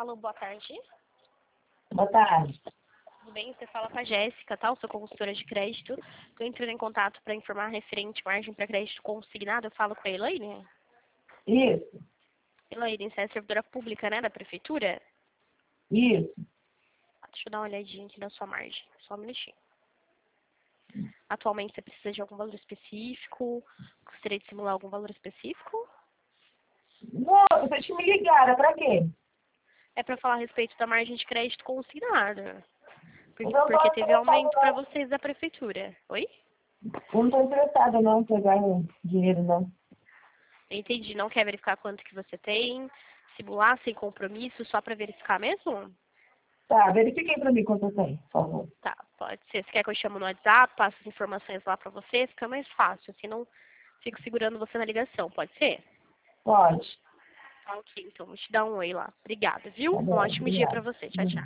Alô, boa tarde. Boa tarde. Tudo bem? Você fala com a Jéssica, tá? Eu sou consultora de crédito. Estou entrando em contato para informar referente à margem para crédito consignado. Eu falo com a Elaine. Isso, Elaine, você é servidora pública, né, da prefeitura? isso. Deixa eu dar uma olhadinha aqui na sua margem. Só um minutinho. Atualmente você precisa de algum valor específico? Gostaria de simular algum valor específico? Não, vocês me ligaram, pra quê? É para falar a respeito da margem de crédito consignada. Eu não Porque tô teve interessada, aumento para não. vocês da prefeitura. Oi? Eu não tô interessada, não, em pegar dinheiro, não. Entendi. Não quer verificar quanto que você tem? Simular sem compromisso, só para verificar mesmo? Tá, verifiquem pra mim quanto eu tenho, por favor. Tá, pode ser. Você quer que eu chame no WhatsApp, passe as informações lá para você? Fica mais fácil, assim não fico segurando você na ligação, pode ser? Pode. Tá, ok. Então, vou te dar um oi lá. Obrigada, viu? Tá Um bom, ótimo dia para obrigada. você. Tchau, tchau.